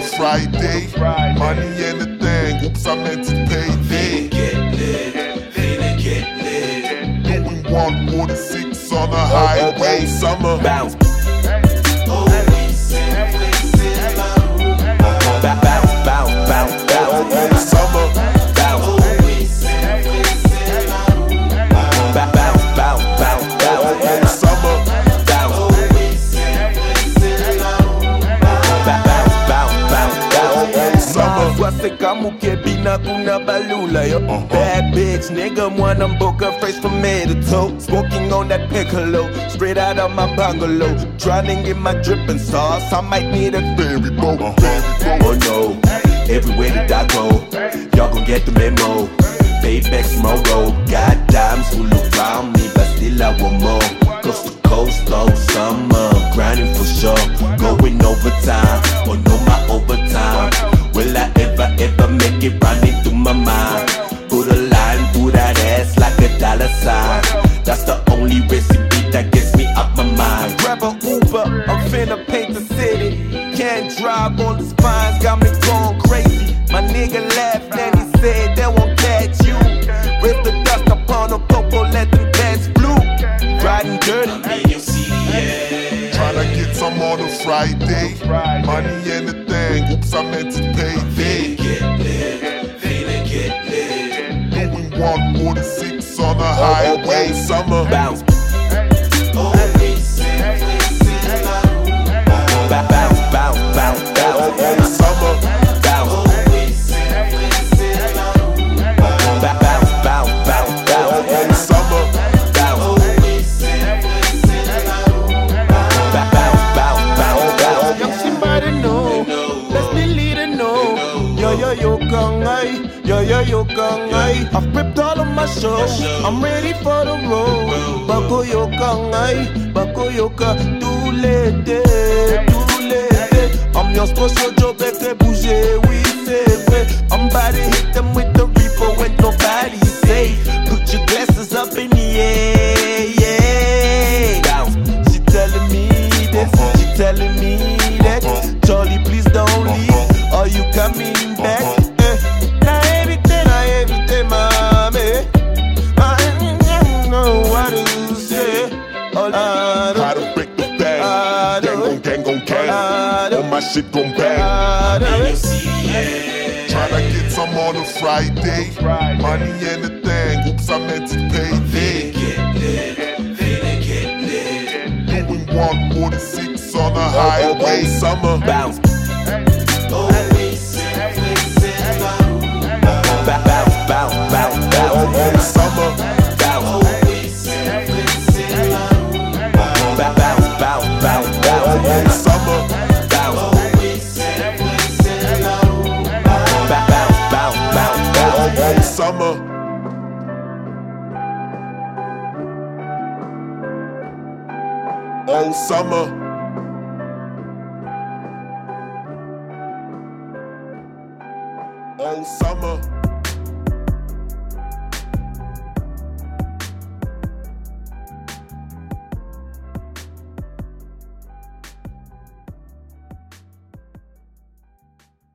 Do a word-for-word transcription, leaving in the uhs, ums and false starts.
Friday. Money and the thing, oops, I meant to pay day. Get lit, finna get lit. Doing one forty-six on the highway, summer. Bounce. Oh, we simply sit in my room. Bounce, bounce, bounce, bounce, bounce. Summer. Bounce. Oh, we simply sit in my room. Bounce, bounce, bounce, bounce, bounce. Summer. Bounce. Oh, we simply sit in my room. Bounce, bounce, bounce, bounce, bounce. Summer. Wase kamuke bina kuna balula yo. Uh-huh. Bad bitch, nigga mwana mboka fresh from head to toe. Smoking on that piccolo, straight out of my bungalow. Drowning in my dripping sauce, I might need a Baby boat, Uh-huh. baby boat. Oh no, everywhere that I go, y'all gon' get the memo. Payback tomorrow, got dimes who look around me, but still I want more. Coast to coast, all summer, grinding for sure. Going overtime, oh no my overtime. Will I ever, ever make it running through my mind? Put a line through that ass like a dollar sign. That's the only recipe that gets me up my mind. Grab a Uber, I'm finna paint the city. Can't drive on the spines, got me going crazy. My nigga laughed and he said they won't catch you. Rip the dust upon a popo, let them bats blue. Riding dirty. In your C D A. Tryna get some on a Friday. Money and the thing, oops, I meant to pay day. Get lit, finna get lit. Doing one forty-six on the highway, summer. Bounce. Oh, we simply sit in my room. Bounce, bounce, bounce, bounce, bounce. Summer. Bounce. Oh, we simply sit in my room. Bounce, bounce, bounce, bounce, bounce. Summer. Bounce. Oh, we simply sit in my room. Bounce, bounce, bounce, bounce. Young somebody know, let's be leader know. Yo yo yo kangai, yo yo yo kangai. I've prepped all of my shows, I'm ready for the road. Bako yo kangai, bako yo ka too late, too late. I'm your special job, beke bouger, oui c'est vrai. I'm about to hit them with the reaper when nobody's safe. Put your glasses up in the air, yeah. Bounce. She telling me this, she telling me that. Charlie, please don't leave. Are you coming back? Eh, now everything, now everything, mommy. I know what to say. All I How know, to break the bag. Gang on gang on gang. All my shit gon' bang. I In know. your C D A. Tryna get some on a Friday. Money and the thing, oops, I meant to pay day. Get lit, finna get lit. Doing one forty-six on the highway, summer. Bounce. Oh, we simply sit in my room. Bounce, bounce, bounce, bounce, bounce. Summer. Bounce. Oh, we simply sit in my room. Bounce, bounce, bounce, bounce, bounce. Summer. Bounce. Oh, we simply sit in my room. Bounce, bounce, bounce, bounce, bounce. Summer. Oh, summer. Oh, summer.